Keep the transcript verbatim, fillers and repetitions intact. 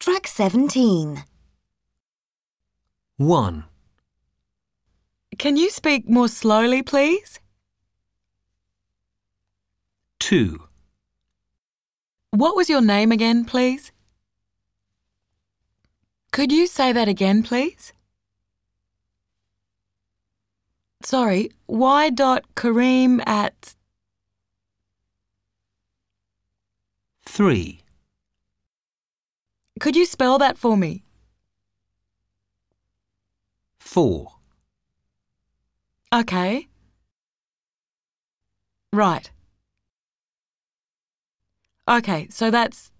Track seventeen. one, Can you speak more slowly, please? two, What was your name again, please? Could you say that again, please? Sorry, y dot Kareem at... three, Could you spell that for me? four, Okay. Right. Okay, so that's